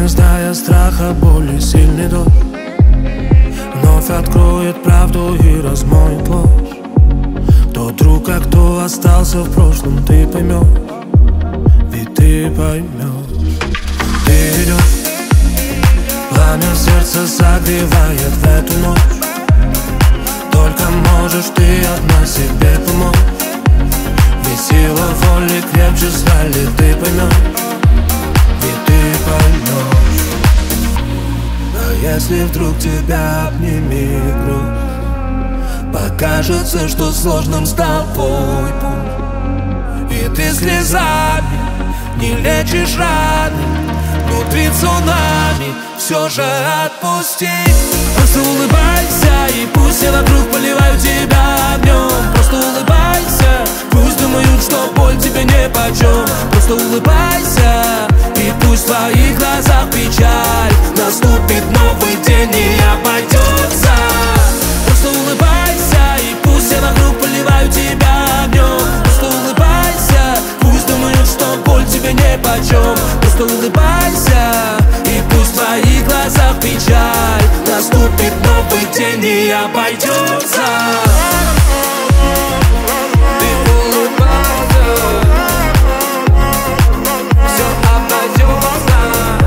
не зная страха, боли, сильный дождь вновь откроет правду и размоет ложь. Кто друг, а кто остался в прошлом, ты поймешь, ведь ты поймешь. Ты идешь, пламя в сердце согревает в эту ночь. Только можешь ты одна себе помочь, ведь сила воли крепче стали, ты поймешь, ведь ты поймешь. А если вдруг тебя обнимет грудь, покажется, что сложным стал твой путь, и ты слезами не лечишь раны, внутри цунами все же отпусти. Просто улыбайся, и пусть все вокруг поливают тебя огнем. Просто улыбайся, пусть думают, что боль тебе нипочем. Просто улыбайся, и пусть в твоих глазах печаль. Наступит новый день и обойдется. Просто улыбайся, и пусть все вокруг поливают тебя огнем. Просто улыбайся, пусть думают, что боль тебе нипочем. Просто улыбайся, и пусть в твоих глазах печаль. Наступит новый день и обойдется. Ты улыбайся, все обойдется.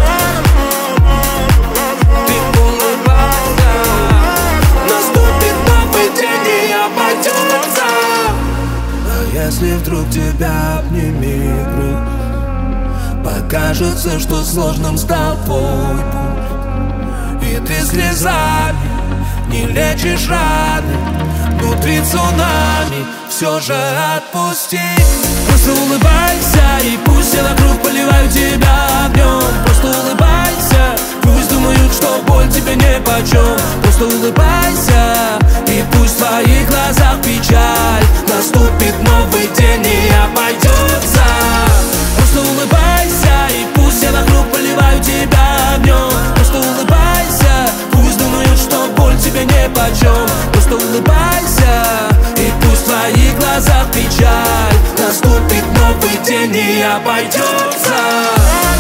Ты улыбайся, наступит новый день и обойдется. А если вдруг тебя обнимет грудь, покажется, что сложным стал твой путь, и ты слезами не лечишь раны, внутри цунами все же отпусти. Просто улыбайся, и пусть все вокруг поливают тебя огнем. Просто улыбайся, пусть думают, что боль тебе нипочем. Просто улыбайся, и пусть в твоих глазах печаль. Наступит новый день и обойдется. Просто улыбайся, и пусть все вокруг поливают тебя огнем. Просто улыбайся, пусть думают, что боль тебе нипочем. Просто улыбайся, и пусть в твоих глазах печаль. Наступит новый день и обойдется.